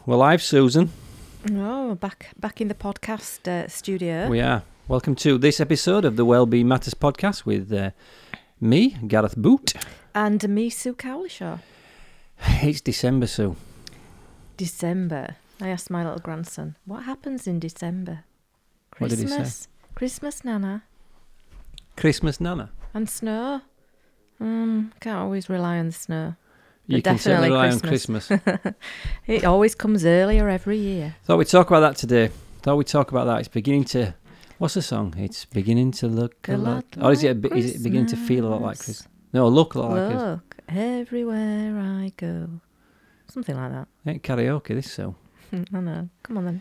We're live, Susan. Oh, back in the podcast studio. We are. Welcome to this episode of the Wellbeing Matters podcast with me, Gareth Boot. And me, Sue Cowlishaw. It's December, Sue. December. I asked my little grandson, what happens in December? What did he say? Christmas, Nana. Christmas, Nana. And snow. Can't always rely on the snow. You But can certainly definitely rely on Christmas. It always comes earlier every year. Thought we'd talk about that today. It's beginning to... What's the song? It's beginning to look a lot... Or is it beginning to feel a lot like Christmas? No, look a lot like Christmas. Look, everywhere I go. Something like that. Ain't karaoke, this, Sue. I know. Come on then.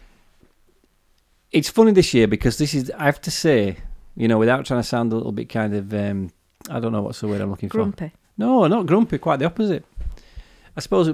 It's funny this year because this is... I have to say, you know, without trying to sound a little bit kind of... I don't know what's the word I'm looking for. Grumpy. No, not grumpy, quite the opposite. I suppose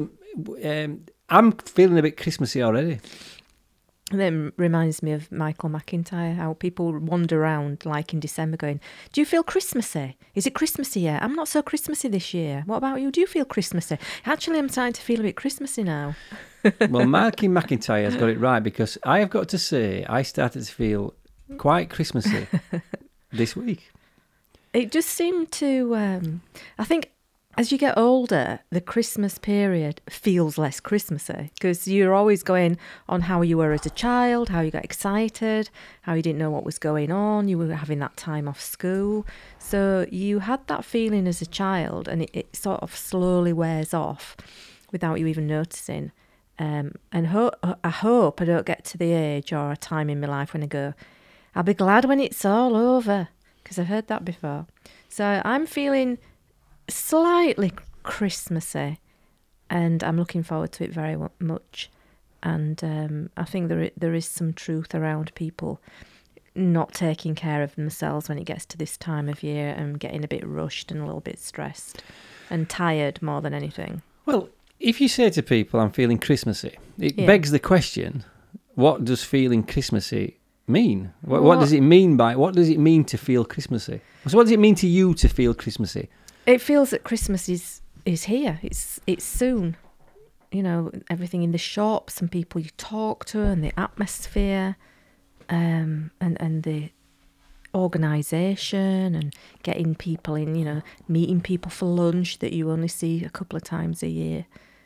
I'm feeling a bit Christmassy already. That reminds me of Michael McIntyre, how people wander around like in December going, do you feel Christmassy? Is it Christmassy yet? I'm not so Christmassy this year. What about you? Do you feel Christmassy? Actually, I'm starting to feel a bit Christmassy now. Well, Mikey McIntyre has got it right because I have got to say I started to feel quite Christmassy this week. It just seemed to, I think as you get older, the Christmas period feels less Christmassy because you're always going on how you were as a child, how you got excited, how you didn't know what was going on. You were having that time off school. So you had that feeling as a child and it sort of slowly wears off without you even noticing. And I hope I don't get to the age or a time in my life when I go, I'll be glad when it's all over. Because I've heard that before. So I'm feeling slightly Christmassy and I'm looking forward to it very much. And I think there is some truth around people not taking care of themselves when it gets to this time of year and getting a bit rushed and a little bit stressed and tired more than anything. Well, if you say to people, I'm feeling Christmassy, it begs the question, what does feeling Christmassy mean? What does it mean what does it mean to feel Christmassy? So what does it mean to you to feel Christmassy? It feels that Christmas is here. It's soon. You know, everything in the shops and people you talk to and the atmosphere and the organisation and getting people in, you know, meeting people for lunch that you only see a couple of times a year.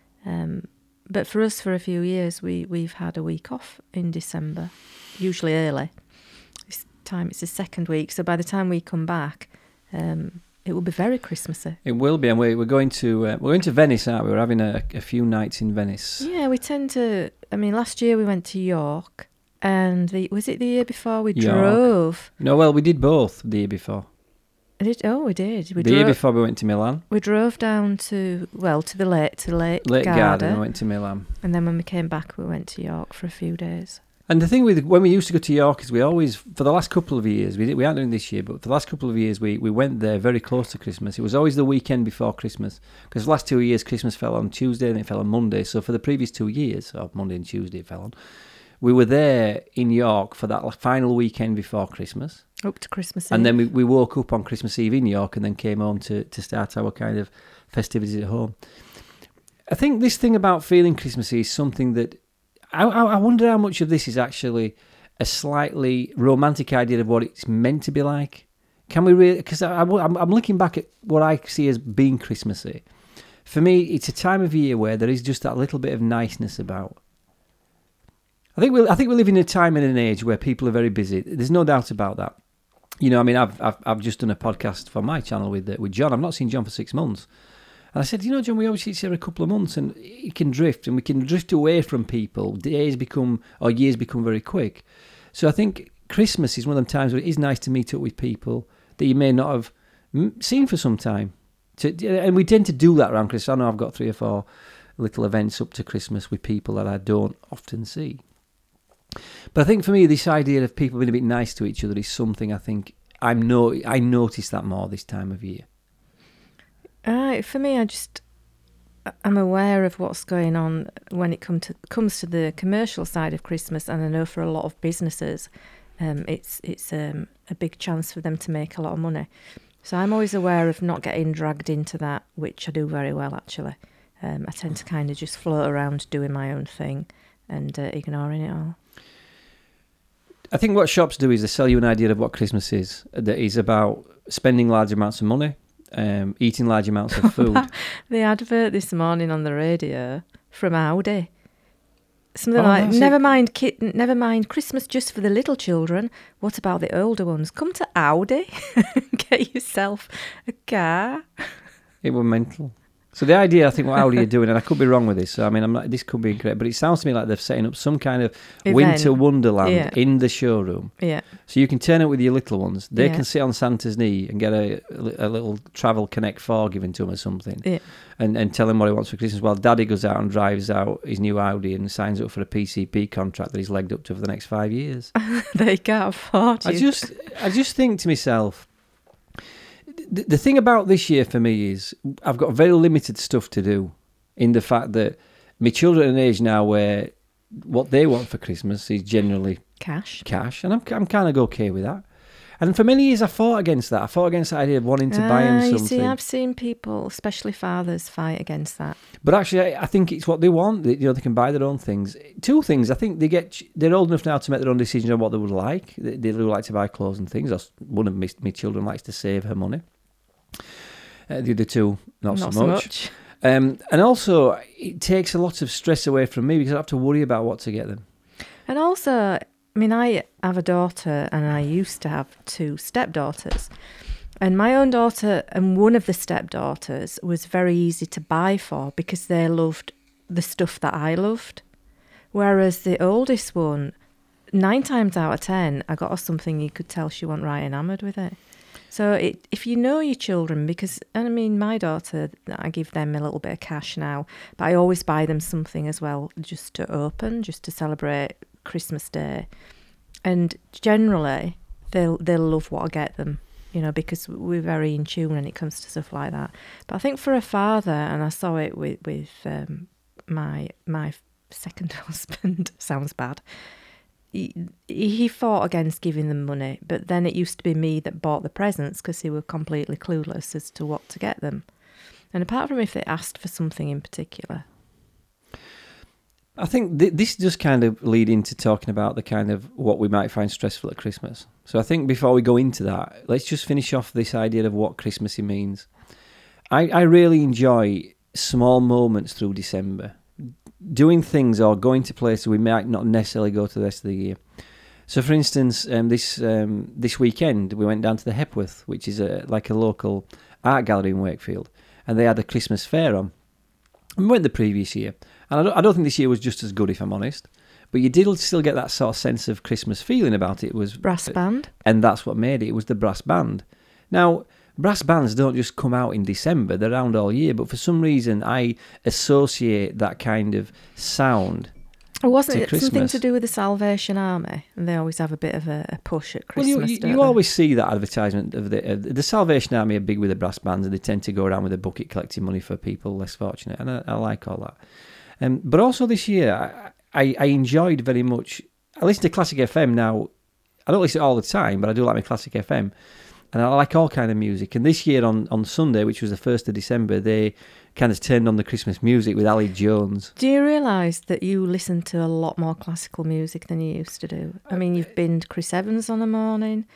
But for us, for a few years, we've had a week off in December, usually early. This time it's the second week, so by the time we come back, it will be very Christmassy. It will be, and we're going to Venice, aren't we? We're having a few nights in Venice. Yeah, we tend to. I mean, last year we went to York, and was it the year before we drove? No, well, we did both the year before. We did. The year before we went to Milan. We drove down to the Lake Garda. And went to Milan. And then when we came back, we went to York for a few days. And the thing with when we used to go to York is we always, for the last couple of years, we aren't doing this year, but for the last couple of years we went there very close to Christmas. It was always the weekend before Christmas because the last 2 years Christmas fell on Tuesday and it fell on Monday. So for the previous 2 years, or Monday and Tuesday it fell on, we were there in York for that final weekend before Christmas. Up to Christmas Eve. And then we woke up on Christmas Eve in York and then came home to start our kind of festivities at home. I think this thing about feeling Christmassy is something that I wonder how much of this is actually a slightly romantic idea of what it's meant to be like. Can we really? Because I'm looking back at what I see as being Christmassy. For me, it's a time of year where there is just that little bit of niceness about. I think we live in a time and an age where people are very busy. There's no doubt about that. You know, I mean, I've just done a podcast for my channel with John. I've not seen John for 6 months. And I said, you know, John, we obviously see every couple of months and it can drift and we can drift away from people. Years become very quick. So I think Christmas is one of them times where it is nice to meet up with people that you may not have seen for some time. And we tend to do that around Christmas. I know I've got 3 or 4 little events up to Christmas with people that I don't often see. But I think for me, this idea of people being a bit nice to each other is something I think I notice that more this time of year. For me, I'm aware of what's going on when it comes to the commercial side of Christmas, and I know for a lot of businesses, it's a big chance for them to make a lot of money. So I'm always aware of not getting dragged into that, which I do very well actually. I tend to kind of just float around doing my own thing and ignoring it all. I think what shops do is they sell you an idea of what Christmas is. That is about spending large amounts of money, eating large amounts of food. The advert this morning on the radio from Audi. Something Oh, like, that's never mind Christmas just for the little children. What about the older ones? Come to Audi, get yourself a car. It was mental. So the idea, I think, what Audi are doing, and I could be wrong with this. So I mean, this could be incorrect, but it sounds to me like they're setting up some kind of Event. winter wonderland in the showroom. Yeah. So you can turn up with your little ones. They Yeah. can sit on Santa's knee and get a little Travel Connect 4 given to them or something, Yeah. and tell him what he wants for Christmas. While Daddy goes out and drives out his new Audi and signs up for a PCP contract that he's legged up to for the next 5 years. They can't afford I you. just think to myself, the thing about this year for me is I've got very limited stuff to do, in the fact that my children are at an age now where what they want for Christmas is generally Cash. cash, and I'm kind of okay with that. And for many years I fought against that. I fought against the idea of wanting to buy them You something. see, I've seen people, especially fathers, fight against that. But actually, I think it's what they want. They can buy their own things. Two things. I think they're old enough now to make their own decisions on what they would like. They do like to buy clothes and things. One of my children likes to save her money. The other two, not so much. And also, it takes a lot of stress away from me because I don't have to worry about what to get them. And also, I mean, I have a daughter and I used to have 2 stepdaughters. And my own daughter and one of the stepdaughters was very easy to buy for because they loved the stuff that I loved. Whereas the oldest one, 9 times out of 10, I got her something you could tell she wasn't right enamoured with it. So if you know your children, because, and I mean, my daughter, I give them a little bit of cash now, but I always buy them something as well, just to open, just to celebrate Christmas Day. And generally, they'll love what I get them, you know, because we're very in tune when it comes to stuff like that. But I think for a father, and I saw it with my second husband, sounds bad, he fought against giving them money, but then it used to be me that bought the presents because he were completely clueless as to what to get them. And apart from if they asked for something in particular. I think this does kind of lead into talking about the kind of what we might find stressful at Christmas. So I think before we go into that, let's just finish off this idea of what Christmassy means. I really enjoy small moments through December, doing things or going to places we might not necessarily go to the rest of the year. So, for instance, this weekend we went down to the Hepworth, which is like a local art gallery in Wakefield, and they had a Christmas fair on. And we went the previous year, and I don't think this year was just as good, if I'm honest. But you did still get that sort of sense of Christmas feeling about it. It was Brass band. And that's what made it. It was the brass band. Now, brass bands don't just come out in December, they're around all year, but for some reason I associate that kind of sound. Wasn't to it something Christmas. to do with the Salvation Army? And they always have a bit of a push at Well, Christmas, you don't they? always see that advertisement of the Salvation Army are big with the brass bands, and they tend to go around with a bucket collecting money for people less fortunate, and I like all that. But also this year, I enjoyed very much. I listen to Classic FM now. I don't listen all the time, but I do like my Classic FM. And I like all kind of music. And this year on Sunday, which was the 1st of December, they kind of turned on the Christmas music with Ali Jones. Do you realise that you listen to a lot more classical music than you used to do? I mean, you've been to Chris Evans on a morning.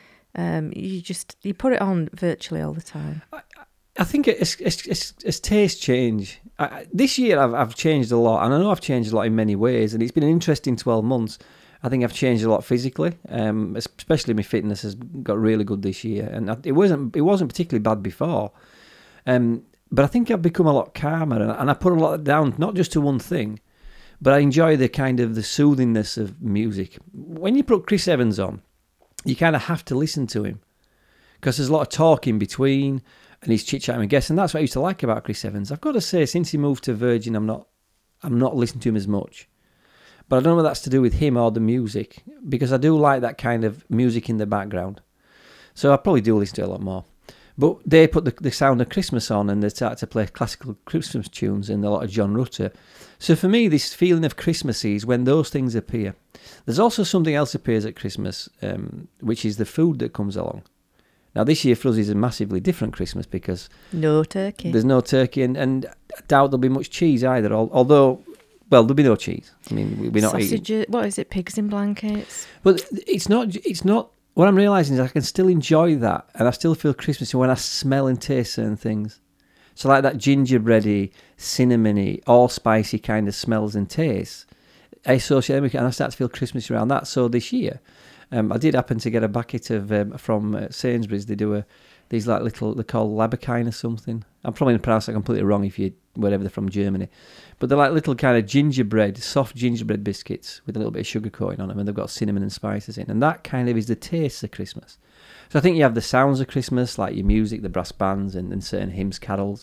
You put it on virtually all the time. I think as tastes change, this year I've changed a lot. And I know I've changed a lot in many ways. And it's been an interesting 12 months. I think I've changed a lot physically, especially my fitness has got really good this year, and it wasn't particularly bad before. But I think I've become a lot calmer, and I put a lot down not just to one thing, but I enjoy the kind of the soothingness of music. When you put Chris Evans on, you kind of have to listen to him because there's a lot of talk in between, and he's chit-chatting with guests, and that's what I used to like about Chris Evans. I've got to say, since he moved to Virgin, I'm not listening to him as much. But I don't know whether that's to do with him or the music, because I do like that kind of music in the background. So I probably do listen to it a lot more. But they put the sound of Christmas on, and they start to play classical Christmas tunes and a lot of John Rutter. So for me, this feeling of Christmassy is when those things appear. There's also something else appears at Christmas, which is the food that comes along. Now, this year for us is a massively different Christmas because No turkey. there's no turkey, and doubt there'll be much cheese either. Although, well, there'll be no cheese. I mean, we're not Sausages, eating. what is it? Pigs in blankets. But it's not. It's not. What I'm realising is I can still enjoy that, and I still feel Christmassy when I smell and taste certain things. So like that gingerbready, cinnamony, all spicy kind of smells and tastes, I associate them with, and I start to feel Christmassy around that. So this year, I did happen to get a bucket of from Sainsbury's. They do these like little, they're called Labakine or something. I'm probably going to pronounce that completely wrong if you wherever they're from, Germany. But they're like little kind of soft gingerbread biscuits with a little bit of sugar coating on them, and they've got cinnamon and spices in. And that kind of is the taste of Christmas. So I think you have the sounds of Christmas, like your music, the brass bands, and certain hymns, carols.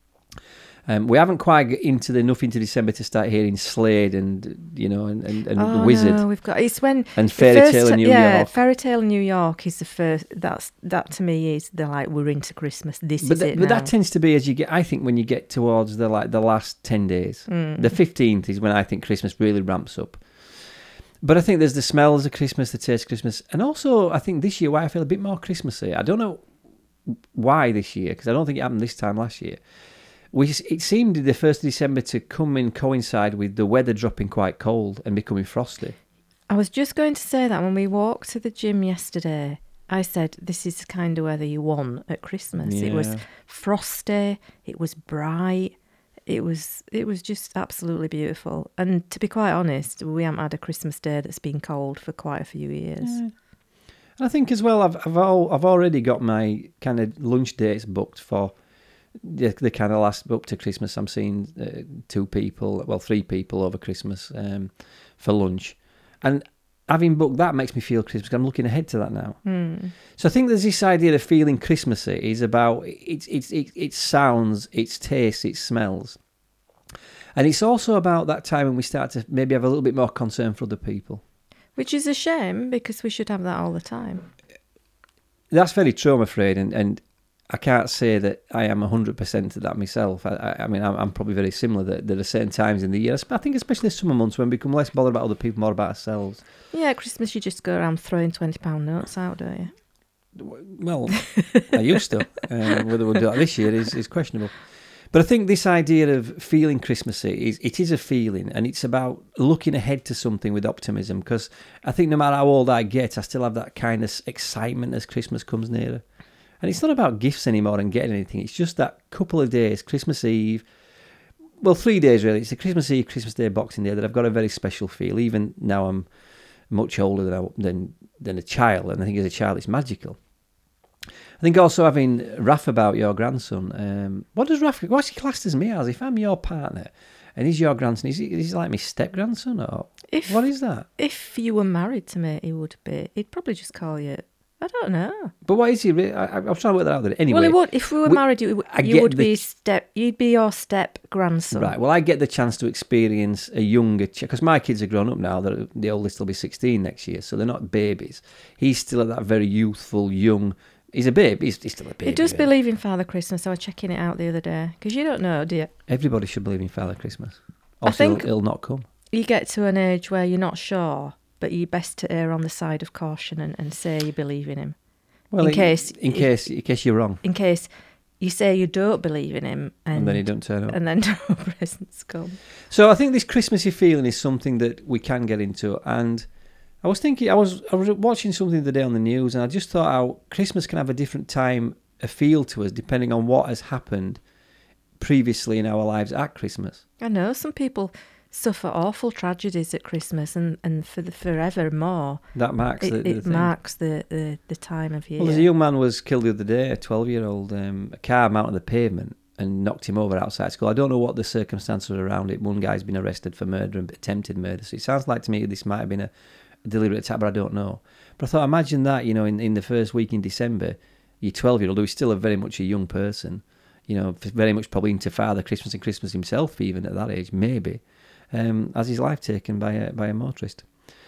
We haven't quite got enough into December to start hearing Slade and the Wizard. No, we've got it's when and Fairy Tale in New York. Fairy Tale in New York is the first. That to me is we're into Christmas. This is it. But now. that tends to be as you get. I think when you get towards the last 10 days, the 15th is when I think Christmas really ramps up. But I think there's the smells of Christmas, the taste of Christmas, and also I think this year why I feel a bit more Christmassy. I don't know why this year, because I don't think it happened this time last year. It seemed the 1st of December to coincide with the weather dropping quite cold and becoming frosty. I was just going to say that when we walked to the gym yesterday, I said this is the kind of weather you want at Christmas. Yeah. It was frosty, it was bright, it was just absolutely beautiful. And to be quite honest, we haven't had a Christmas day that's been cold for quite a few years. Yeah. I think as well, I've already got my kind of lunch dates booked for the kind of last up to Christmas. I'm seeing 3 people over Christmas for lunch, and having booked that makes me feel Christmas. I'm looking ahead to that now. So I think there's this idea of feeling Christmassy is about its sounds, its tastes, its smells, and it's also about that time when we start to maybe have a little bit more concern for other people. Which is a shame because we should have that all the time. That's very true, I'm afraid, and I can't say that I am 100% to that myself. I mean, I'm probably very similar. That there are certain times in the year, I think especially summer months, when we become less bothered about other people, more about ourselves. Yeah, at Christmas you just go around throwing £20 notes out, don't you? Well, I used to. Whether we'll do that this year is questionable. But I think this idea of feeling Christmassy, it is a feeling, and it's about looking ahead to something with optimism, because I think no matter how old I get, I still have that kind of excitement as Christmas comes nearer. And it's not about gifts anymore and getting anything. It's just that couple of days, Christmas Eve. Well, 3 days really. It's the Christmas Eve, Christmas Day, Boxing Day that I've got a very special feel. Even now I'm much older than a child. And I think as a child it's magical. I think also having Raf about your grandson. What's he classed as me as? If I'm your partner and he's your grandson, is he like my step-grandson or what is that? If you were married to me, he would be. He'd probably just call you... I don't know. But what is he? I'm trying to work that out. Anyway, well, he would. If we were married, you'd be You'd be your step grandson. Right. Well, I get the chance to experience a younger, because my kids are grown up now. The oldest will be 16 next year, so they're not babies. He's still at that very youthful, young. He's a babe. He's still a baby. He does believe in Father Christmas. I was checking it out the other day because you don't know, do you? Everybody should believe in Father Christmas. I think it'll not come. You get to an age where you're not sure, but you're best to err on the side of caution and say you believe in him. Well, in case you're wrong. In case you say you don't believe in him, and then he don't turn up, and then no presents come. So I think this Christmassy feeling is something that we can get into. And I was thinking, I was watching something the other day on the news, and I just thought how Christmas can have a different a feel to us depending on what has happened previously in our lives at Christmas. I know some people suffer awful tragedies at Christmas, and for forevermore. That marks marks the time of year. Well, there's a young man was killed the other day, a 12-year-old. A car mounted the pavement and knocked him over outside school. I don't know what the circumstances around it. One guy's been arrested for murder and attempted murder. So it sounds like to me this might have been a deliberate attack, but I don't know. But I thought, imagine that, in the first week in December, your 12-year-old, who's still very much a young person, very much probably into Father Christmas and Christmas himself, even at that age, maybe. Has his life taken by a motorist.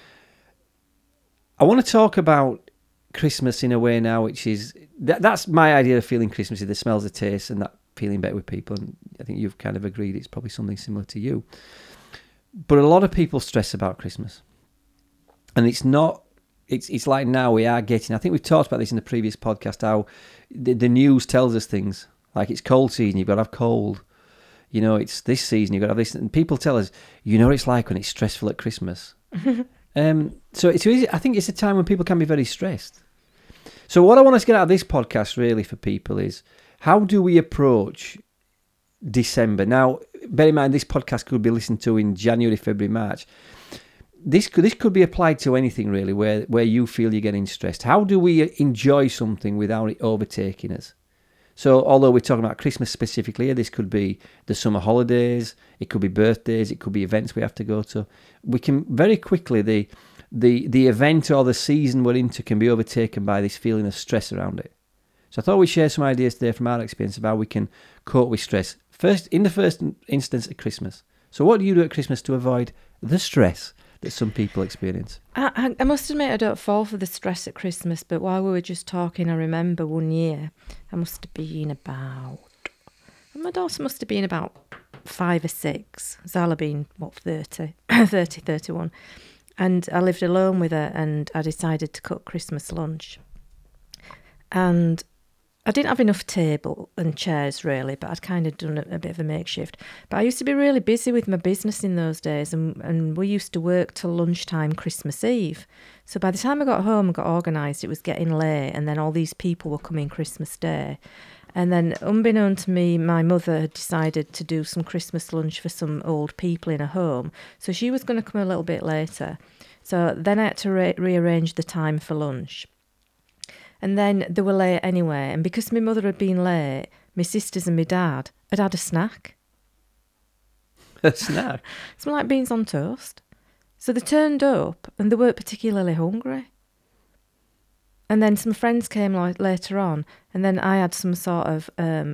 I want to talk about Christmas in a way now, which is that's my idea of feeling Christmassy: the smells, the tastes, and that feeling better with people. And I think you've kind of agreed it's probably something similar to you. But a lot of people stress about Christmas, and it's not. It's like now we are getting. I think we've talked about this in the previous podcast. How the news tells us things like it's cold season. You've got to have cold. it's this season, you've got to have this. And people tell us, what it's like when it's stressful at Christmas. So it's easy. I think it's a time when people can be very stressed. So what I want us to get out of this podcast really for people is, how do we approach December? Now, bear in mind, this podcast could be listened to in January, February, March. This could be applied to anything really where you feel you're getting stressed. How do we enjoy something without it overtaking us? So although we're talking about Christmas specifically, this could be the summer holidays, it could be birthdays, it could be events we have to go to. We can very quickly, the event or the season we're into can be overtaken by this feeling of stress around it. So I thought we'd share some ideas today from our experience of how we can cope with stress. In the first instance at Christmas. So what do you do at Christmas to avoid the stress that some people experience? I must admit I don't fall for the stress at Christmas, but while we were just talking, I remember one year, my daughter must have been about 5 or 6. Zala been, 30, 31. And I lived alone with her, and I decided to cook Christmas lunch. And I didn't have enough table and chairs really, but I'd kind of done a bit of a makeshift. But I used to be really busy with my business in those days, and we used to work till lunchtime Christmas Eve. So by the time I got home and got organised, it was getting late, and then all these people were coming Christmas Day. And then, unbeknown to me, my mother had decided to do some Christmas lunch for some old people in a home. So she was going to come a little bit later. So then I had to rearrange the time for lunch. And then they were late anyway. And because my mother had been late, my sisters and my dad had a snack. A snack? Something like beans on toast. So they turned up and they weren't particularly hungry. And then some friends came later on, and then I had some sort of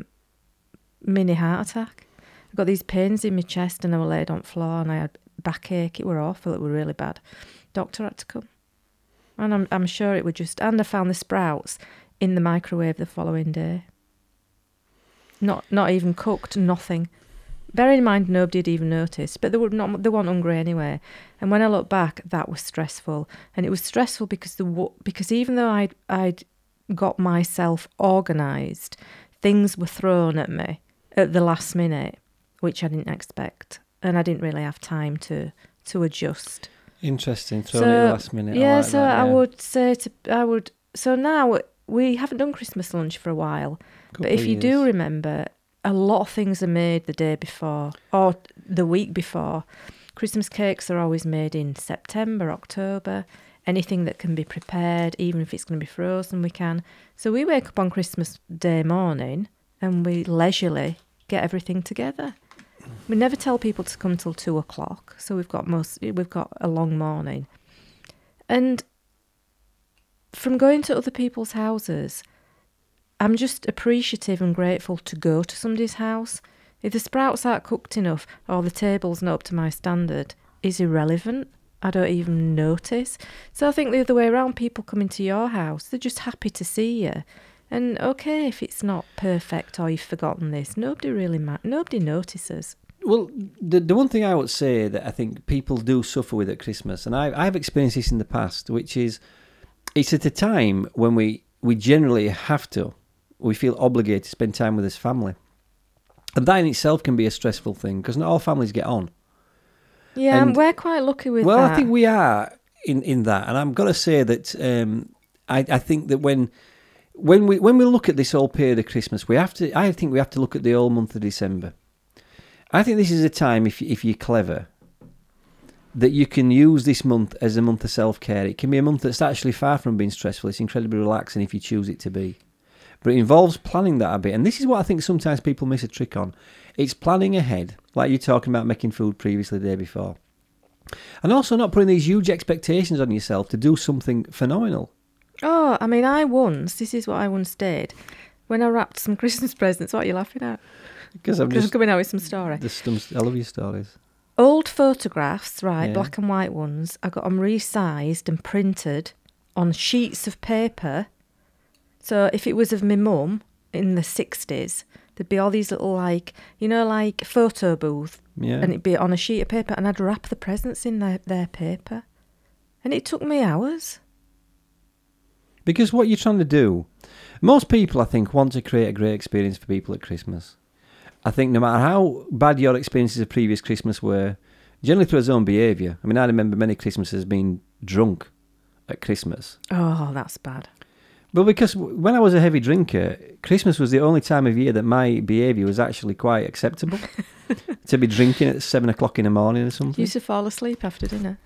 mini heart attack. I got these pains in my chest and I was laid on the floor and I had backache. It were awful. It were really bad. Doctor had to come. And I'm sure it would just... And I found the sprouts in the microwave the following day. Not even cooked, nothing. Bearing in mind, nobody had even noticed, but they weren't hungry anyway. And when I look back, that was stressful. And it was stressful because even though I'd got myself organised, things were thrown at me at the last minute, which I didn't expect. And I didn't really have time to adjust. Interesting, thrown at the last minute. Yeah, like so that, I would say so now we haven't done Christmas lunch for a while, but if you do remember, a lot of things are made the day before or the week before. Christmas cakes are always made in September, October. Anything that can be prepared, even if it's going to be frozen, we can. So we wake up on Christmas Day morning and we leisurely get everything together. We never tell people to come till 2:00, so we've got a long morning. And from going to other people's houses, I'm just appreciative and grateful to go to somebody's house. If the sprouts aren't cooked enough or the table's not up to my standard, is irrelevant. I don't even notice. So I think the other way around, people come into your house, they're just happy to see you. And okay, if it's not perfect or you've forgotten this, nobody notices. Well, the one thing I would say that I think people do suffer with at Christmas, and I've experienced this in the past, which is it's at a time when we generally we feel obligated to spend time with his family. And that in itself can be a stressful thing because not all families get on. Yeah, and we're quite lucky with that. Well, I think we are in that. And I'm going to say that I think that when we look at this whole period of Christmas, I think we have to look at the whole month of December. I think this is a time, if you're clever, that you can use this month as a month of self-care. It can be a month that's actually far from being stressful. It's incredibly relaxing if you choose it to be. But it involves planning that a bit. And this is what I think sometimes people miss a trick on. It's planning ahead, like you're talking about making food previously the day before. And also not putting these huge expectations on yourself to do something phenomenal. Oh, I mean, this is what I once did. When I wrapped some Christmas presents, what are you laughing at? Because I'm just coming out with some story. I love your stories. Old photographs, right, Yeah. black and white ones, I got them resized and printed on sheets of paper. So if it was of my mum in the 60s, there'd be all these little, like photo booth. Yeah. And it'd be on a sheet of paper, and I'd wrap the presents in their paper. And it took me hours. Because what you're trying to do, most people, I think, want to create a great experience for people at Christmas. I think no matter how bad your experiences of previous Christmas were, generally through his own behaviour. I mean, I remember many Christmases being drunk at Christmas. Oh, that's bad. Well, because when I was a heavy drinker, Christmas was the only time of year that my behaviour was actually quite acceptable. To be drinking at 7 o'clock in the morning or something. You used to fall asleep after dinner.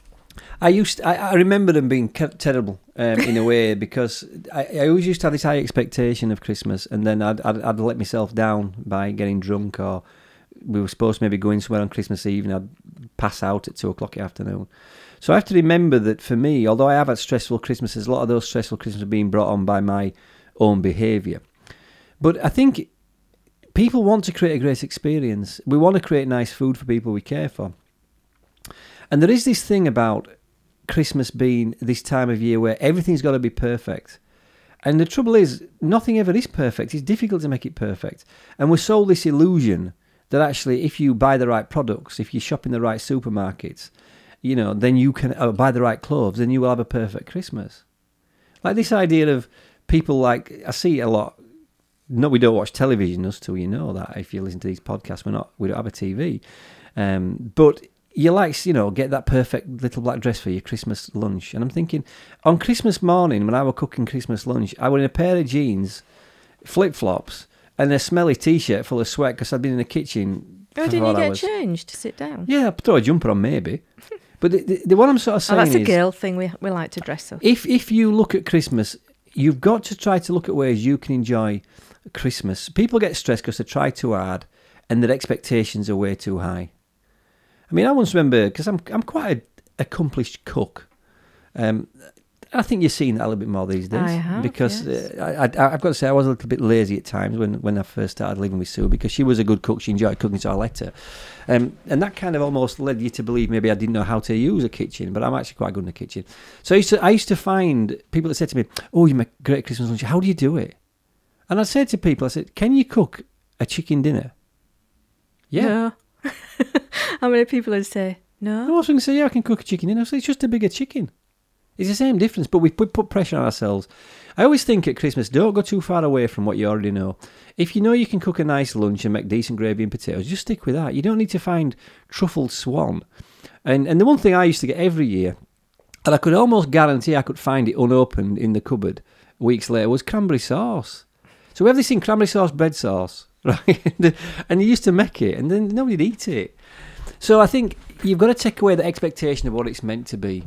I remember them being terrible in a way, because I always used to have this high expectation of Christmas, and then I'd let myself down by getting drunk, or we were supposed to maybe go in somewhere on Christmas Eve and I'd pass out at 2 o'clock in the afternoon. So I have to remember that for me, although I have had stressful Christmases, a lot of those stressful Christmases are being brought on by my own behaviour. But I think people want to create a great experience. We want to create nice food for people we care for. And there is this thing about Christmas being this time of year where everything's got to be perfect. And the trouble is, nothing ever is perfect. It's difficult to make it perfect. And we're sold this illusion that actually if you buy the right products, if you shop in the right supermarkets, you know, then you can buy the right clothes, then you will have a perfect Christmas. Like this idea of people, like, I see a lot. No, we don't watch television, us two, you know that. If you listen to these podcasts, we don't have a TV. But you like, you know, get that perfect little black dress for your Christmas lunch. And I'm thinking, on Christmas morning, when I was cooking Christmas lunch, I was in a pair of jeans, flip-flops, and a smelly T-shirt full of sweat because I'd been in the kitchen for 4 hours. Oh, didn't you get changed to sit down? Yeah, I'd throw a jumper on maybe. But the what I'm sort of saying that's a is, girl thing. We like to dress up. If you look at Christmas, you've got to try to look at ways you can enjoy Christmas. People get stressed because they try too hard and their expectations are way too high. I mean, I once remember, because I'm quite an accomplished cook. I think you're seeing that a little bit more these days. I have, because yes. I've got to say I was a little bit lazy at times when I first started living with Sue, because she was a good cook. She enjoyed cooking, so I let her. And that kind of almost led you to believe maybe I didn't know how to use a kitchen, but I'm actually quite good in the kitchen. So I used to find people that said to me, "Oh, you make great Christmas lunch. How do you do it?" And I said to people, I said, "Can you cook a chicken dinner?" Yeah. No. How many people would say no? I was going to say, yeah, I can cook a chicken dinner. So it's just a bigger chicken. It's the same difference, but we put pressure on ourselves. I always think at Christmas, don't go too far away from what you already know. If you know you can cook a nice lunch and make decent gravy and potatoes, just stick with that. You don't need to find truffled swan. And the one thing I used to get every year, and I could almost guarantee I could find it unopened in the cupboard weeks later, was cranberry sauce. So we have this thing, cranberry sauce, bread sauce, right? And you used to make it, and then nobody'd eat it. So I think you've got to take away the expectation of what it's meant to be.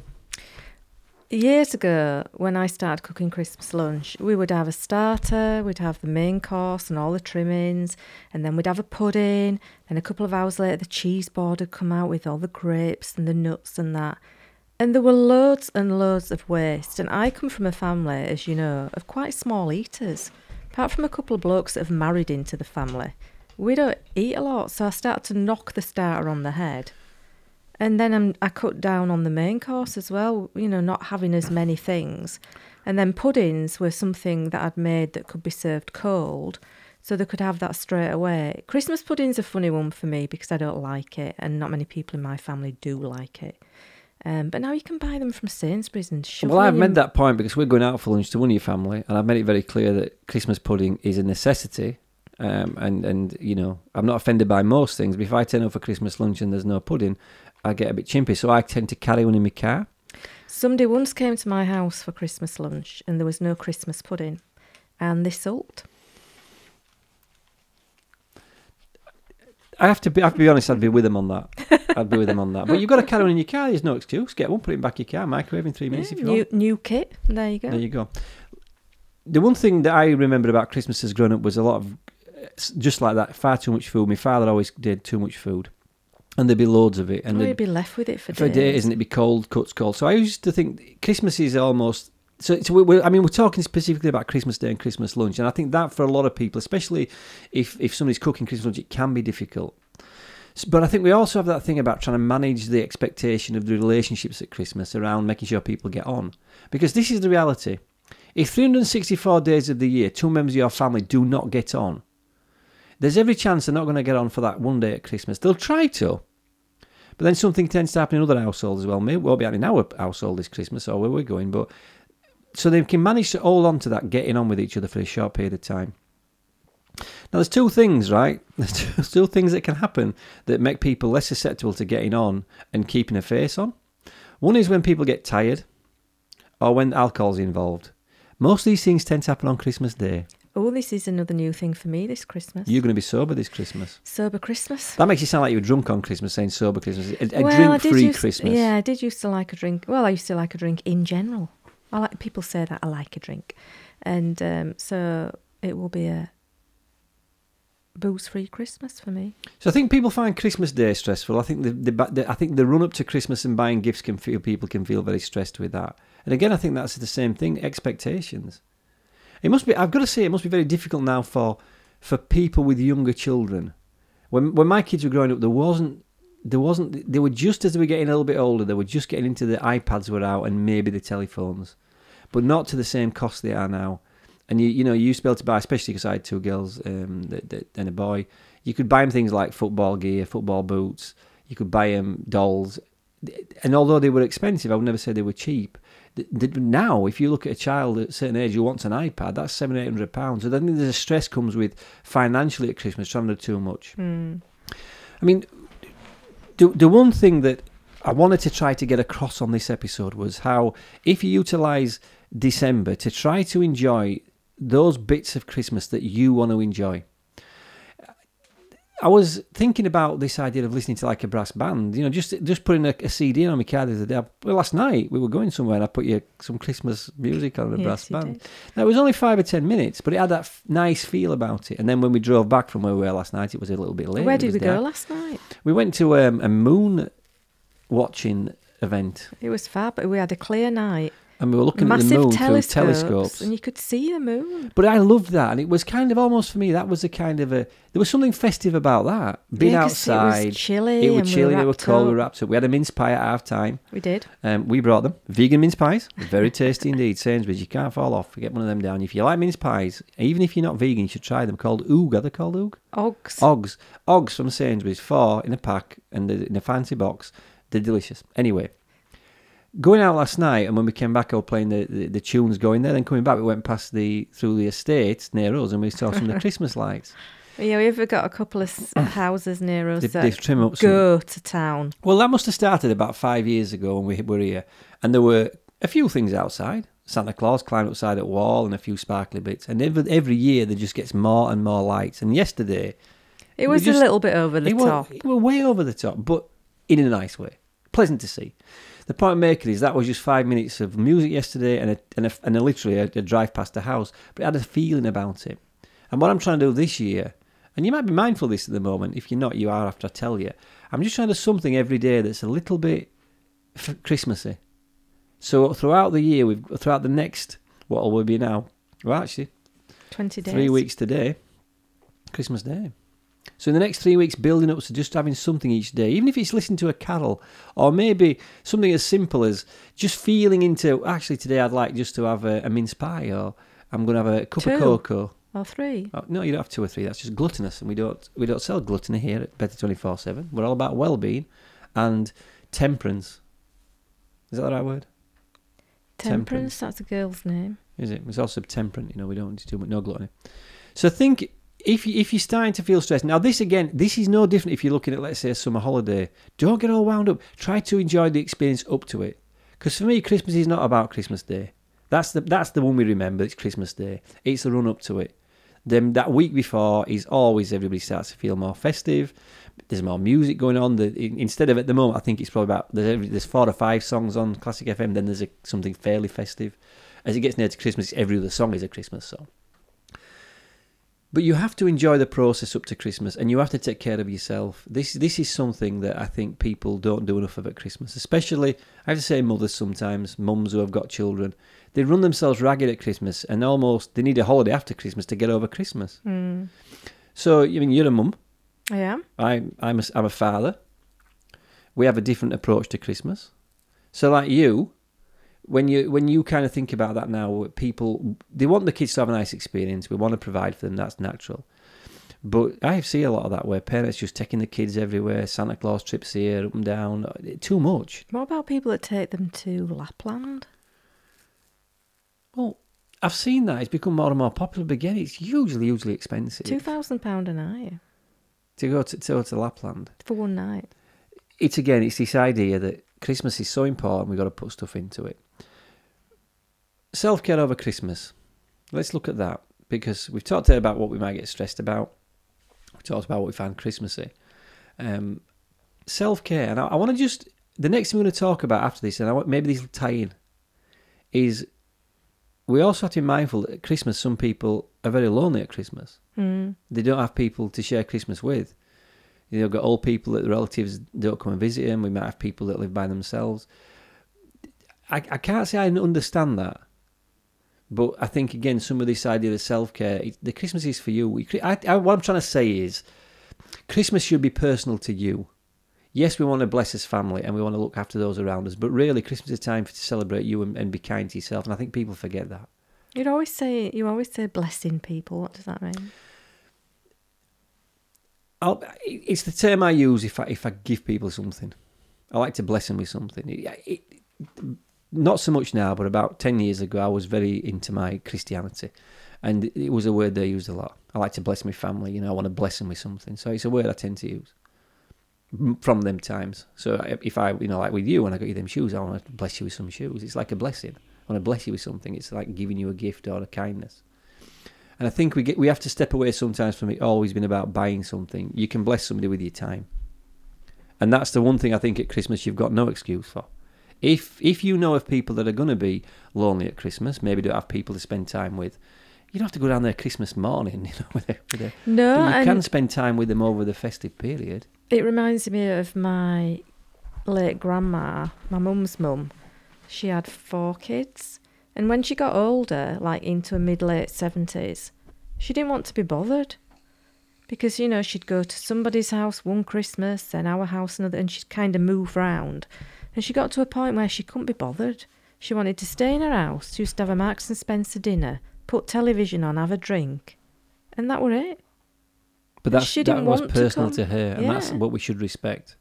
Years ago, when I started cooking Christmas lunch, we would have a starter, we'd have the main course and all the trimmings, and then we'd have a pudding, and a couple of hours later the cheese board would come out with all the grapes and the nuts and that. And there were loads and loads of waste, and I come from a family, as you know, of quite small eaters. Apart from a couple of blokes that have married into the family, we don't eat a lot, so I started to knock the starter on the head. And then I cut down on the main course as well, you know, not having as many things. And then puddings were something that I'd made that could be served cold, so they could have that straight away. Christmas pudding's a funny one for me because I don't like it, and not many people in my family do like it. But now you can buy them from Sainsbury's and shove them. Well, I've made that point because we're going out for lunch to one of your family, and I've made it very clear that Christmas pudding is a necessity. And you know, I'm not offended by most things, but if I turn up for Christmas lunch and there's no pudding, I get a bit chimpy, so I tend to carry one in my car. Somebody once came to my house for Christmas lunch and there was no Christmas pudding, and they sulked. I have to be honest, I'd be with them on that. But you've got to carry one in your car, there's no excuse. Get one, put it in back of your car, microwave in 3 minutes if you want. New kit, there you go. There you go. The one thing that I remembered about Christmas as growing up was a lot of, just like that, far too much food. My father always did too much food. And there'd be loads of it. And you'd be left with it for days. For days, and it'd be cold, cuts cold. So I used to think Christmas is almost... So we're talking specifically about Christmas Day and Christmas lunch. And I think that for a lot of people, especially if somebody's cooking Christmas lunch, it can be difficult. But I think we also have that thing about trying to manage the expectation of the relationships at Christmas around making sure people get on. Because this is the reality. If 364 days of the year, 2 members of your family do not get on, there's every chance they're not going to get on for that one day at Christmas. They'll try to. But then something tends to happen in other households as well. Maybe it won't be happening in our household this Christmas or where we're going. But so they can manage to hold on to that getting on with each other for a short period of time. Now, there's two things, right? There's two things that can happen that make people less susceptible to getting on and keeping a face on. One is when people get tired or when alcohol's involved. Most of these things tend to happen on Christmas Day. Oh, this is another new thing for me this Christmas. You're going to be sober this Christmas. Sober Christmas? That makes you sound like you were drunk on Christmas, saying sober Christmas. A Well, drink-free Christmas. Yeah, I did used to like a drink. Well, I used to like a drink in general. People say that I like a drink. And so it will be a booze-free Christmas for me. So I think people find Christmas Day stressful. I think I think the run-up to Christmas and buying gifts people can feel very stressed with that. And again, I think that's the same thing, expectations. It must be. I've got to say, it must be very difficult now for people with younger children. When my kids were growing up, there wasn't. They were just as they were getting a little bit older. They were just getting into the iPads were out and maybe the telephones, but not to the same cost they are now. And you used to be able to buy, especially because I had two girls and a boy. You could buy them things like football gear, football boots. You could buy them dolls, and although they were expensive, I would never say they were cheap. Now, if you look at a child at a certain age who wants an iPad, that's £700-800. So I think there's a stress comes with financially at Christmas, trying to do too much. I mean, the one thing that I wanted to try to get across on this episode was how if you utilise December to try to enjoy those bits of Christmas that you want to enjoy. I was thinking about this idea of listening to like a brass band, just putting a CD on my car the other day. Well, last night we were going somewhere and I put some Christmas music on a brass band. Did. Now, it was only 5 or 10 minutes, but it had that nice feel about it. And then when we drove back from where we were last night, it was a little bit late. Where did we go last night? We went to a moon watching event. It was fab. We had a clear night. And we were looking at the moon through telescopes. And you could see the moon. But I loved that. And it was kind of almost for me, that was a kind of there was something festive about that. Being outside. It was chilly. It was chilly, we it was cold, we were wrapped up. We had a mince pie at half time. We did. We brought them. Vegan mince pies. Very tasty indeed. Sainsbury's, you can't fall off. Get one of them down. If you like mince pies, even if you're not vegan, you should try them. Called Oog. Are they called Oog? Oggs. Oggs from Sainsbury's. 4 in a pack and in a fancy box. They're delicious. Anyway. Going out last night, and when we came back, I was playing the tunes going there. Then coming back, we went past through the estate near us, and we saw some of the Christmas lights. Yeah, we've got a couple of houses near us They've trimmed up go to town. Well, that must have started about 5 years ago when we were here, and there were a few things outside. Santa Claus climbed outside at wall and a few sparkly bits, and every year there just gets more and more lights. And yesterday, it was a little bit over the top. It was way over the top, but in a nice way, pleasant to see. The point I'm making is that was just 5 minutes of music yesterday and literally a drive past the house, but it had a feeling about it. And what I'm trying to do this year, and you might be mindful of this at the moment, if you're not, you are after I tell you, I'm just trying to do something every day that's a little bit Christmassy. So throughout the year, throughout the next, what will we be now? Well, actually, 20 days. 3 weeks today, Christmas Day. So in the next 3 weeks, building up to just having something each day, even if it's listening to a carol, or maybe something as simple as just feeling into, actually today I'd like just to have a mince pie, or I'm going to have a cup of cocoa. Or 3. Oh, no, you don't have 2 or 3. That's just gluttonous, and we don't sell gluttony here at Better 24/7. We're all about well-being and temperance. Is that the right word? Temperance. That's a girl's name. Is it? It's also temperate. We don't do too much, no gluttony. So think. If you're starting to feel stressed, now this is no different if you're looking at, let's say, a summer holiday. Don't get all wound up. Try to enjoy the experience up to it. Because for me, Christmas is not about Christmas Day. That's the one we remember. It's Christmas Day. It's the run up to it. Then that week before is always everybody starts to feel more festive. There's more music going on. Instead of at the moment, I think it's probably about there's 4 or 5 songs on Classic FM. Then there's something fairly festive. As it gets near to Christmas, every other song is a Christmas song. But you have to enjoy the process up to Christmas, and you have to take care of yourself. This is something that I think people don't do enough of at Christmas, especially, I have to say, mothers sometimes, mums who have got children. They run themselves ragged at Christmas, and almost they need a holiday after Christmas to get over Christmas. So, you're a mum. I am. I'm a father. We have a different approach to Christmas. So, like you, when you kind of think about that now, people, they want the kids to have a nice experience. We want to provide for them. That's natural. But I see a lot of that where parents just taking the kids everywhere, Santa Claus trips here, up and down, too much. What about people that take them to Lapland? Well, I've seen that. It's become more and more popular, but again, it's hugely expensive. £2,000 a night To go to Lapland. for one night. It's this idea that Christmas is so important, we've got to put stuff into it. Self-care over Christmas. Let's look at that, because we've talked there about what we might get stressed about. We've talked about what we find Christmassy. Self-care, and I want to just, the next thing we're going to talk about after this, and I want maybe this will tie in, is we also have to be mindful that at Christmas, some people are very lonely at Christmas. They don't have people to share Christmas with. You've got old people that the relatives don't come and visit them. We might have people that live by themselves. I can't say I understand that. But I think, again, some of this idea of self-care, the Christmas is for you. What I'm trying to say is, Christmas should be personal to you. Yes, we want to bless us family and we want to look after those around us, but really, Christmas is a time to celebrate you and be kind to yourself, and I think people forget that. You always say blessing people. What does that mean? It's the term I use if I give people something. I like to bless them with something. Not so much now, but about 10 years ago, I was very into my Christianity. And it was a word they used a lot. I like to bless my family. I want to bless them with something. So it's a word I tend to use from them times. So if I, like with you, when I got you them shoes, I want to bless you with some shoes. It's like a blessing. I want to bless you with something. It's like giving you a gift or a kindness. And I think we have to step away sometimes from it always being about buying something. You can bless somebody with your time. And that's the one thing I think at Christmas you've got no excuse for. If you know of people that are going to be lonely at Christmas, maybe don't have people to spend time with, you don't have to go down there Christmas morning, No, but you can spend time with them over the festive period. It reminds me of my late grandma, my mum's mum. She had 4 kids. And when she got older, like into her mid-late 70s, she didn't want to be bothered. Because, she'd go to somebody's house one Christmas, then our house another, and she'd kind of move round. And she got to a point where she couldn't be bothered. She wanted to stay in her house. She used to have a Marks and Spencer dinner, put television on, have a drink. And that were it. But that was personal to her, and that's what we should respect.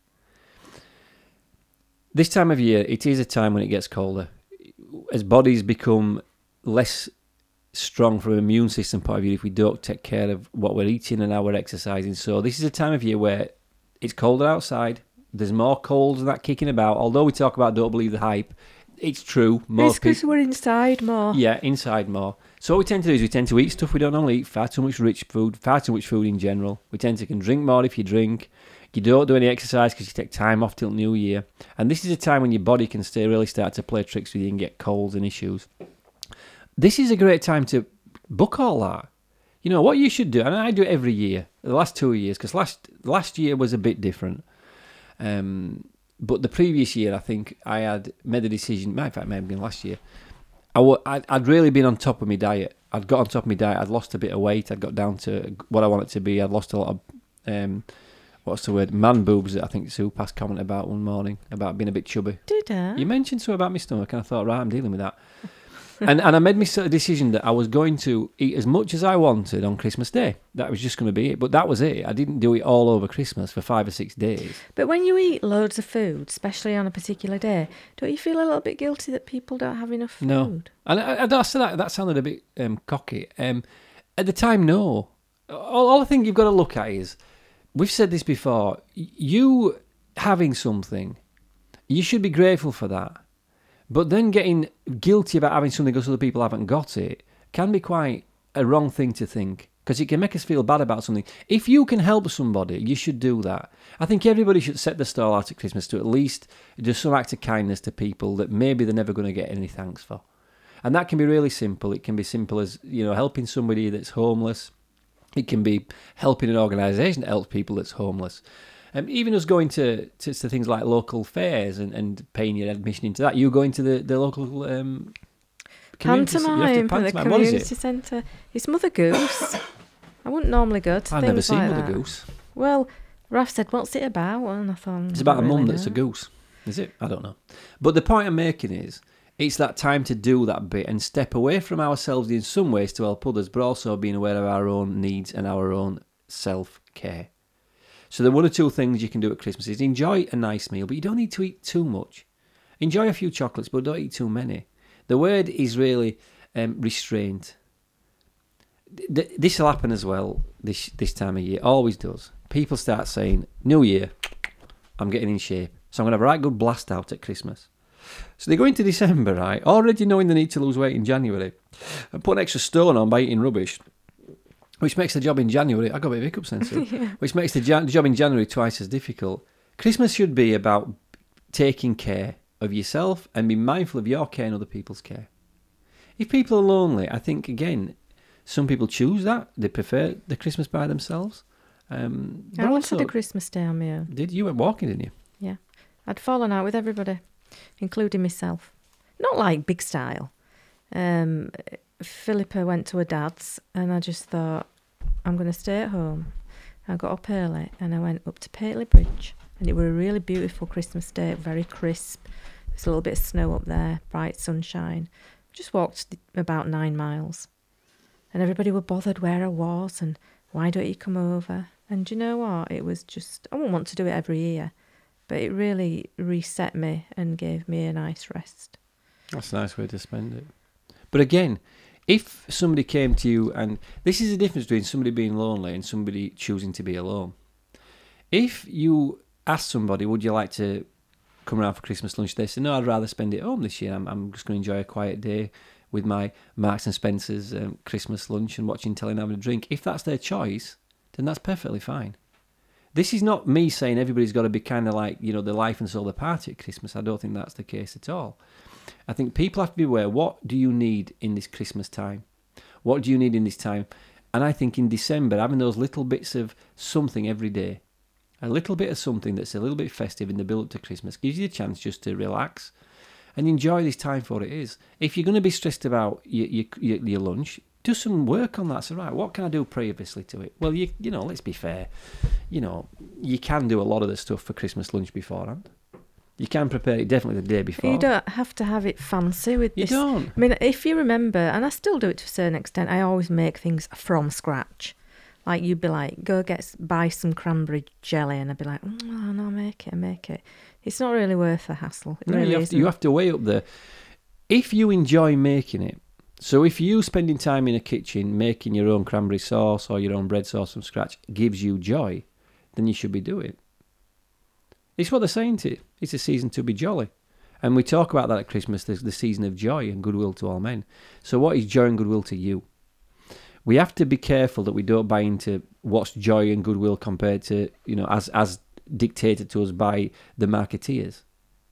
This time of year, it is a time when it gets colder. As bodies become less strong from an immune system point of view, if we don't take care of what we're eating and how we're exercising. So this is a time of year where it's colder outside. There's more colds and that kicking about. Although we talk about don't believe the hype, it's true. It's because we're inside more. Yeah, inside more. So what we tend to do is we tend to eat stuff we don't normally eat, far too much rich food, far too much food in general. We tend to can drink more if you drink. You don't do any exercise because you take time off till New Year. And this is a time when your body can really start to play tricks with you and get colds and issues. This is a great time to book all that. What you should do, and I do it every year, the last 2 years, because last year was a bit different. But the previous year, I think I had made a decision, in fact, it may have been last year, I'd really been on top of my diet. I'd got on top of my diet, I'd lost a bit of weight, I'd got down to what I wanted to be, I'd lost a lot of... man boobs that I think Sue passed comment about one morning, about being a bit chubby. Did I? You mentioned something about my stomach, and I thought, right, I'm dealing with that. and I made my sort of decision that I was going to eat as much as I wanted on Christmas Day. That was just going to be it. But that was it. I didn't do it all over Christmas for 5 or 6 days. But when you eat loads of food, especially on a particular day, don't you feel a little bit guilty that people don't have enough food? No. And I said that sounded a bit cocky. At the time, no. All I think you've got to look at is, we've said this before, you having something, you should be grateful for that. But then getting guilty about having something because other people haven't got it can be quite a wrong thing to think, because it can make us feel bad about something. If you can help somebody, you should do that. I think everybody should set the stall out at Christmas to at least do some act of kindness to people that maybe they're never going to get any thanks for. And that can be really simple. It can be simple as, helping somebody that's homeless. It can be helping an organisation that helps people that's homeless. Even us going to things like local fairs and paying your admission into that. You going to the local pantomime for the community centre. It's Mother Goose. I wouldn't normally go to I've things never seen like Mother that. Goose. Well, Raf said, what's it about? And I thought... It's about a mum that's a goose. Is it? I don't know. But the point I'm making is, it's that time to do that bit and step away from ourselves in some ways to help others, but also being aware of our own needs and our own self-care. So the one or two things you can do at Christmas is enjoy a nice meal, but you don't need to eat too much. Enjoy a few chocolates, but don't eat too many. The word is really restraint. This will happen as well this time of year. Always does. People start saying, New Year, I'm getting in shape. So I'm going to have a right good blast out at Christmas. So they go into December, right, already knowing they need to lose weight in January, and put an extra stone on by eating rubbish, which makes the job in January, I got a bit of hiccups then, so, which makes the job in January twice as difficult. Christmas should be about taking care of yourself and be mindful of your care and other people's care. If people are lonely, I think, again, some people choose that. They prefer the Christmas by themselves. I wanted a Christmas day on my own. You went walking, didn't you? Yeah. I'd fallen out with everybody, including myself. Not like big style. Philippa went to her dad's and I just thought, I'm going to stay at home. I got up early and I went up to Pateley Bridge, and it was a really beautiful Christmas day, very crisp. There's a little bit of snow up there, bright sunshine. Just walked about 9 miles. And everybody were bothered where I was and why don't you come over? And do you know what? It was just, I wouldn't want to do it every year, but it really reset me and gave me a nice rest. That's a nice way to spend it. But again, if somebody came to you, and this is the difference between somebody being lonely and somebody choosing to be alone. If you ask somebody, would you like to come around for Christmas lunch? They say, no, I'd rather spend it at home this year. I'm just going to enjoy a quiet day with my Marks and Spencer's Christmas lunch and watching telly and having a drink. If that's their choice, then that's perfectly fine. This is not me saying everybody's got to be kind of like, the life and soul of the party at Christmas. I don't think that's the case at all. I think people have to be aware, what do you need in this Christmas time? What do you need in this time? And I think in December, having those little bits of something every day, a little bit of something that's a little bit festive in the build-up to Christmas, gives you a chance just to relax and enjoy this time for what it is. If you're going to be stressed about your lunch, do some work on that. So, right, what can I do previously to it? Well, let's be fair. You can do a lot of the stuff for Christmas lunch beforehand. You can prepare it definitely the day before. You don't have to have it fancy with this. You don't. I mean, if you remember, and I still do it to a certain extent, I always make things from scratch. Like, you'd be like, buy some cranberry jelly, and I'd be like, oh, no, make it. It's not really worth the hassle. You have to weigh up if you enjoy making it. So if you spending time in a kitchen making your own cranberry sauce or your own bread sauce from scratch gives you joy, then you should be doing it. It's what they're saying to you. It's a season to be jolly. And we talk about that at Christmas, the season of joy and goodwill to all men. So what is joy and goodwill to you? We have to be careful that we don't buy into what's joy and goodwill compared to, as dictated to us by the marketeers.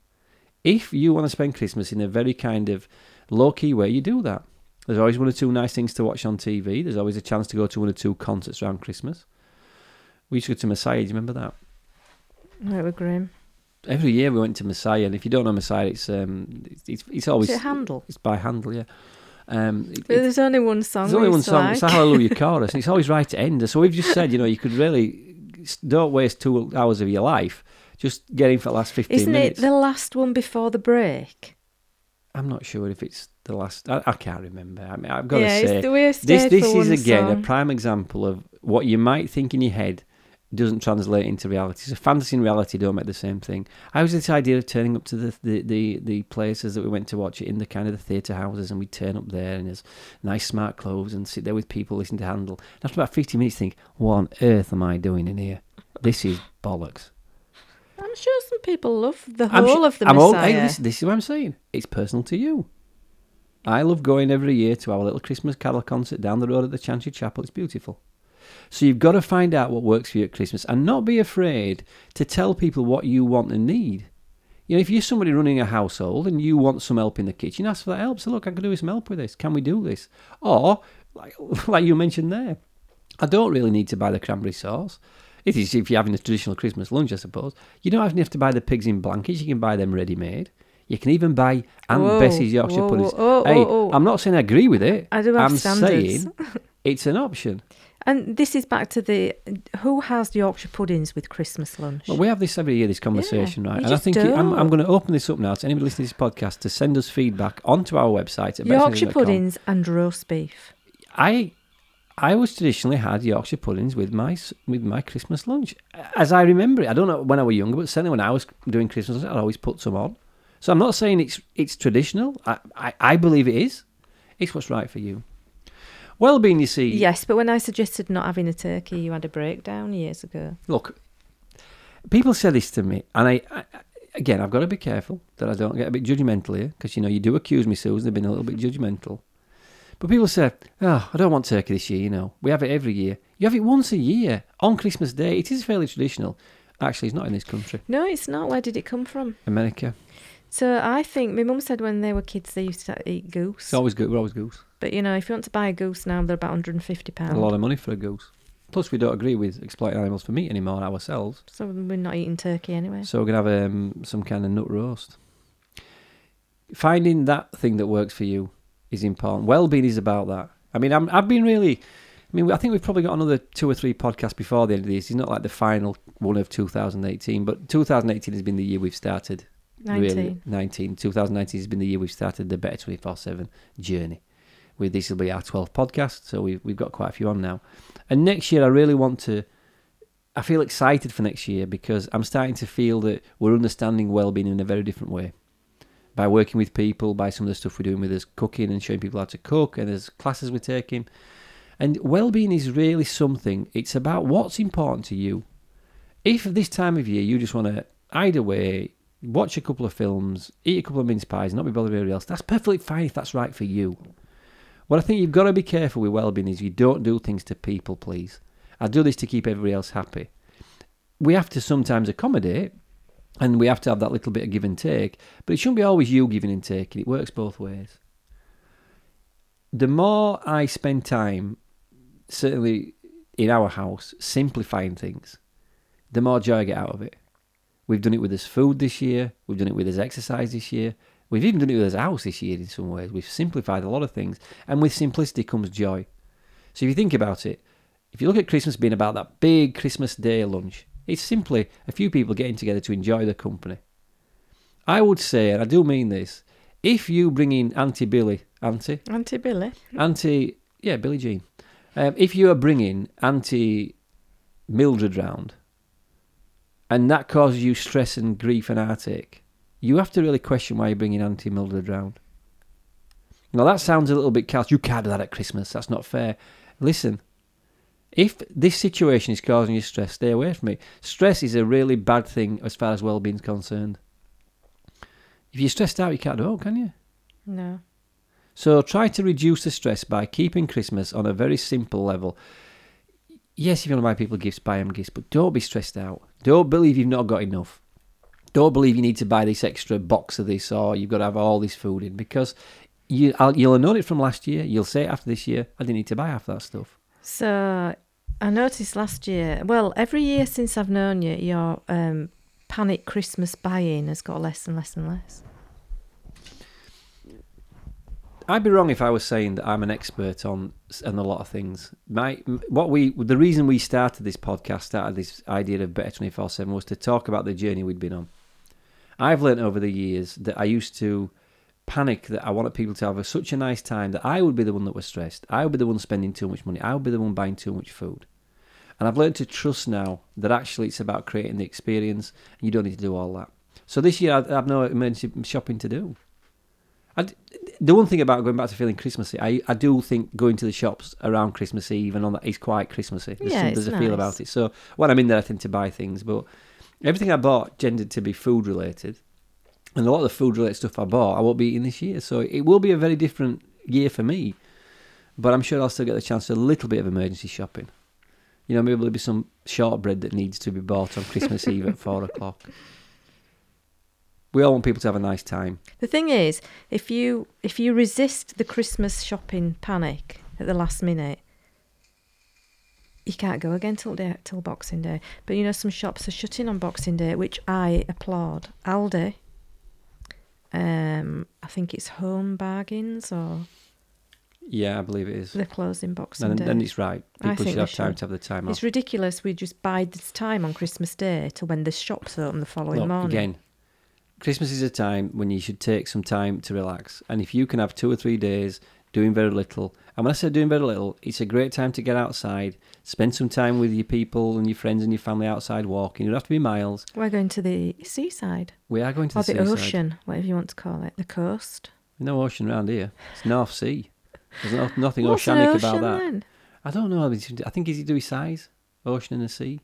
If you want to spend Christmas in a very kind of low-key way, you do that. There's always 1 or 2 nice things to watch on TV. There's always a chance to go to 1 or 2 concerts around Christmas. We used to go to Messiah, do you remember that? Right, we're grim. Every year we went to Messiah, and if you don't know Messiah, it's always... Is it Handel? It's by Handel, yeah. There's only one song. There's only one song. It's a Hallelujah chorus, and it's always right to end. So we've just said, you could really... Don't waste 2 hours of your life. Just get in for the last 15 minutes. Isn't it the last one before the break? I'm not sure if it's the last... I can't remember. I mean, I've got to say... This is, again, a prime example of what you might think in your head doesn't translate into reality. So fantasy and reality don't make the same thing. I was this idea of turning up to the places that we went to watch it in, the kind of the theatre houses, and we'd turn up there and there's nice smart clothes and sit there with people listening to Handel. And after about 50 minutes think, what on earth am I doing in here? This is bollocks. I'm sure some people love the whole of the Messiah. This is what I'm saying. It's personal to you. I love going every year to our little Christmas carol concert down the road at the Chantry Chapel. It's beautiful. So you've got to find out what works for you at Christmas and not be afraid to tell people what you want and need. If you're somebody running a household and you want some help in the kitchen, ask for that help. So look, I can do some help with this. Can we do this? Or, like you mentioned there, I don't really need to buy the cranberry sauce. It is if you're having a traditional Christmas lunch, I suppose. You don't even have to buy the pigs in blankets. You can buy them ready-made. You can even buy Aunt Bessie's Yorkshire puddings. I'm not saying I agree with it. I do have I'm standards. saying it's an option. And this is back to who has Yorkshire puddings with Christmas lunch? Well, we have this every year, this conversation, right? And I think I'm going to open this up now to anybody listening to this podcast to send us feedback onto our website at Yorkshire puddings and roast beef. I was traditionally had Yorkshire puddings with my Christmas lunch, as I remember it. I don't know when I was younger, but certainly when I was doing Christmas lunch, I'd always put some on. So I'm not saying it's traditional. I believe it is. It's what's right for you. Well-being, you see... Yes, but when I suggested not having a turkey, you had a breakdown years ago. Look, people say this to me, and I again, I've got to be careful that I don't get a bit judgmental here, because, you know, you do accuse me, Susan, of being a little bit judgmental. But people say, oh, I don't want turkey this year, you know. We have it every year. You have it once a year, on Christmas Day. It is fairly traditional. Actually, it's not in this country. No, it's not. Where did it come from? America. So I think my mum said when they were kids they used to eat goose. It's always good. We're always goose. But, you know, if you want to buy a goose now, they're about £150. A lot of money for a goose. Plus, we don't agree with exploiting animals for meat anymore ourselves. So we're not eating turkey anyway. So we're going to have some kind of nut roast. Finding that thing that works for you is important. Well-being is about that. I mean, I think we've probably got another 2 or 3 podcasts before the end of this. It's not like the final one of 2018, but 2018 has been the year we've started. 2019 has been the year we've started the Better 24/7 journey. This will be our 12th podcast, so we've got quite a few on now. And next year, I feel excited for next year because I'm starting to feel that we're understanding well-being in a very different way. By working with people, by some of the stuff we're doing with us cooking and showing people how to cook, and there's classes we're taking. And well-being is really something, it's about what's important to you. If at this time of year you just want to hide away, watch a couple of films, eat a couple of mince pies, not be bothered with anybody else, that's perfectly fine if that's right for you. What I think you've got to be careful with well-being is you don't do things to people please. I do this to keep everybody else happy. We have to sometimes accommodate, and we have to have that little bit of give and take, but it shouldn't be always you giving and taking. It works both ways. The more I spend time, certainly in our house, simplifying things, the more joy I get out of it. We've done it with us food this year. We've done it with us exercise this year. We've even done it with us house this year in some ways. We've simplified a lot of things, and with simplicity comes joy. So if you think about it, if you look at Christmas being about that big Christmas Day lunch, it's simply a few people getting together to enjoy the company. I would say, and I do mean this, if you bring in Auntie Billy, Billy, Billie Jean. If you are bringing Auntie Mildred round, and that causes you stress and grief and heartache, you have to really question why you're bringing Auntie Mildred round. Now that sounds a little bit callous. You can't do that at Christmas. That's not fair. Listen, if this situation is causing you stress, stay away from it. Stress is a really bad thing as far as well-being is concerned. If you're stressed out, you can't do it, can you? No. So try to reduce the stress by keeping Christmas on a very simple level. Yes, if you want to buy people gifts, buy them gifts, but don't be stressed out. Don't believe you've not got enough. Don't believe you need to buy this extra box of this or you've got to have all this food in, because you'll have known it from last year. You'll say it after this year, I didn't need to buy half that stuff. So I noticed last year, well, every year since I've known you, your panic Christmas buying has got less and less and less. I'd be wrong if I was saying that I'm an expert on a lot of things. The reason we started this podcast, started this idea of Better 24/7, was to talk about the journey we'd been on. I've learned over the years that I used to panic that I wanted people to have such a nice time that I would be the one that was stressed. I would be the one spending too much money. I would be the one buying too much food. And I've learned to trust now that actually it's about creating the experience and you don't need to do all that. So this year I have no emergency shopping to do. The one thing about going back to feeling Christmassy, I do think going to the shops around Christmas Eve and on that is quite Christmassy. There's a feel about it. So when I'm in there, I tend to buy things. But everything I bought tended to be food related. And a lot of the food related stuff I bought, I won't be eating this year. So it will be a very different year for me. But I'm sure I'll still get the chance to do a little bit of emergency shopping. You know, maybe there'll be some shortbread that needs to be bought on Christmas Eve at 4 o'clock. We all want people to have a nice time. The thing is, if you resist the Christmas shopping panic at the last minute, you can't go again till Boxing Day. But you know, some shops are shutting on Boxing Day, which I applaud. Aldi, I think it's Home Bargains, or yeah, I believe it is. They're closing Boxing Day. And it's right. People should have time to have the time off. It's ridiculous. We just bide this time on Christmas Day till when the shops open the following morning. Again, Christmas is a time when you should take some time to relax. And if you can have 2 or 3 days doing very little, and when I say doing very little, it's a great time to get outside, spend some time with your people and your friends and your family outside walking. You don't have to be miles. We're going to the seaside. We are going to the seaside. Or the ocean, whatever you want to call it. The coast. No ocean around here. It's North Sea. There's nothing What's an oceanic ocean about that. then? I don't know. I think is it do with size? Ocean and the sea?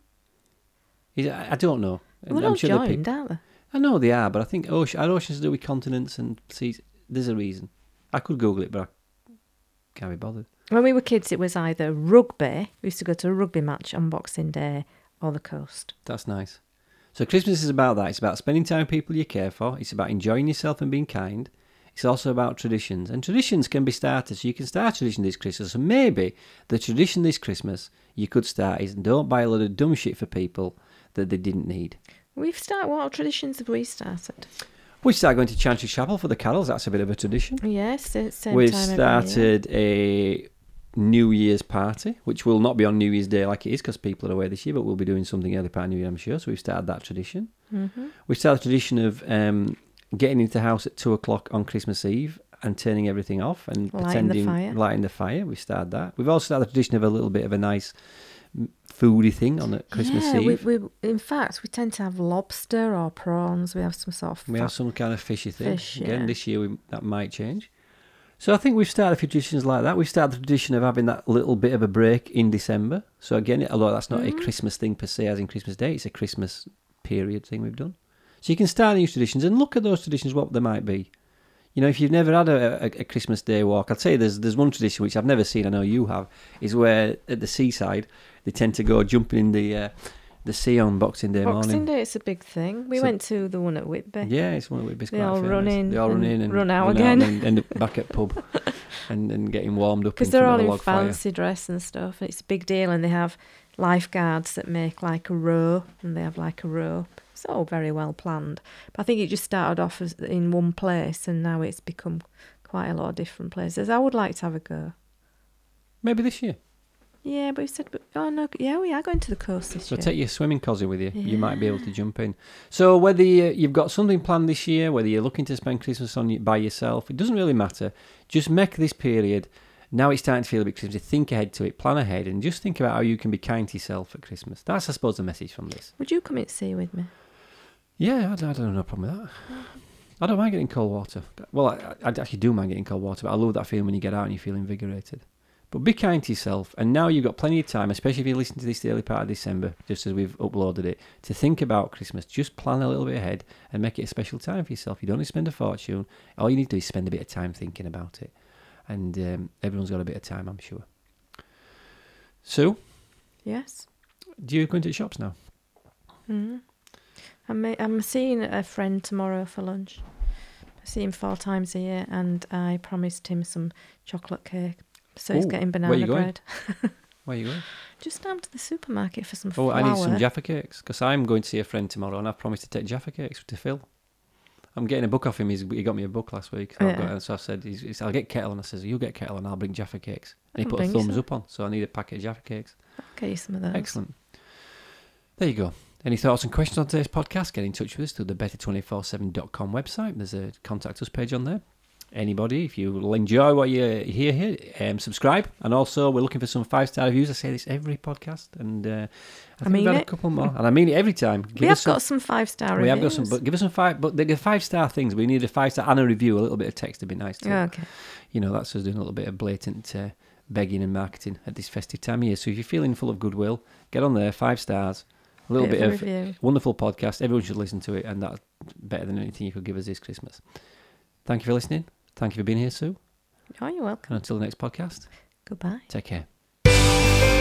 I don't know. Well, I'm they're all sure joined, aren't they? I know they are, but I think oceans to do with continents and seas. There's a reason. I could Google it, but I can't be bothered. When we were kids, it was either rugby. We used to go to a rugby match on Boxing Day or the coast. That's nice. So Christmas is about that. It's about spending time with people you care for. It's about enjoying yourself and being kind. It's also about traditions. And traditions can be started. So you can start a tradition this Christmas. And maybe the tradition this Christmas you could start is don't buy a load of dumb shit for people that they didn't need. What traditions have we started? We started going to Chantry Chapel for the carols. That's a bit of a tradition. Yes, it's same We've time every year. started a New Year's party, which will not be on New Year's Day like it is because people are away this year, but we'll be doing something early part of New Year, I'm sure. So we've started that tradition. Mm-hmm. We've started the tradition of getting into the house at 2:00 on Christmas Eve and turning everything off and lighting the fire. We've started that. We've also started the tradition of a little bit of a nice foodie thing on Christmas Eve. In fact, we tend to have lobster or prawns. We have some sort of... We have some kind of fishy thing. Fish, Again, yeah. this year that might change. So I think we've started a few traditions like that. We've started the tradition of having that little bit of a break in December. So again, although that's not a Christmas thing per se, as in Christmas Day, it's a Christmas period thing we've done. So you can start new traditions and look at those traditions, what they might be. You know, if you've never had a Christmas Day walk, I'll tell you there's one tradition which I've never seen, I know you have, is where at the seaside they tend to go jumping in the sea on Boxing Day morning. Boxing Day, it's a big thing. We went to the one at Whitby. Yeah, it's one at Whitby. They all run in. They all run in and run out again. And end up back at pub and getting warmed up Because in they're front all of a in log fire. fancy dress and stuff. It's a big deal, and they have lifeguards that make like a row, and they have like a rope. It's all very well planned. But I think it just started off as in one place, and now it's become quite a lot of different places. I would like to have a go. Maybe this year. Yeah, but we said, we are going to the coast this So year. take your swimming cosy with you. Yeah. You might be able to jump in. So whether you've got something planned this year, whether you're looking to spend Christmas by yourself, it doesn't really matter. Just make this period, now it's starting to feel a bit Christmas, think ahead to it, plan ahead, and just think about how you can be kind to yourself at Christmas. That's, I suppose, the message from this. Would you come in to see with me? Yeah, I don't have no problem with that. I don't mind getting cold water. Well, I actually do mind getting cold water, but I love that feeling when you get out and you feel invigorated. But be kind to yourself, and now you've got plenty of time, especially if you listen to this the early part of December, just as we've uploaded it, to think about Christmas. Just plan a little bit ahead and make it a special time for yourself. You don't need to spend a fortune. All you need to do is spend a bit of time thinking about it. And everyone's got a bit of time, I'm sure. Sue? Yes. Do you go into the shops now? Mm. I'm seeing a friend tomorrow for lunch. I see him 4 times a year, and I promised him some chocolate cake. So he's getting banana bread. Where are you going? Just down to the supermarket for some flour. I need some Jaffa cakes, because I'm going to see a friend tomorrow, and I've promised to take Jaffa cakes to Phil. I'm getting a book off him. He got me a book last week. So, so I said, I'll get kettle, and I says, you get kettle, and I'll bring Jaffa cakes. And he put a thumbs up on, so I need a packet of Jaffa cakes. I'll get you some of those. Excellent. There you go. Any thoughts and questions on today's podcast? Get in touch with us through the better247.com website. There's a contact us page on there. Anybody, if you will enjoy what you hear here, subscribe. And also, we're looking for some 5-star reviews. I say this every podcast, and I think we've had a couple more. And I mean it every time. We have got some 5-star reviews. We have got some, but give us some 5. But they're 5-star things. We need a 5-star and a review. A little bit of text would be nice too. Okay. You know, that's us doing a little bit of blatant begging and marketing at this festive time of year. So if you're feeling full of goodwill, get on there. 5 stars. A little bit of review. Wonderful podcast. Everyone should listen to it, and that's better than anything you could give us this Christmas. Thank you for listening. Thank you for being here, Sue. Oh, you're welcome. And until the next podcast. Goodbye. Take care.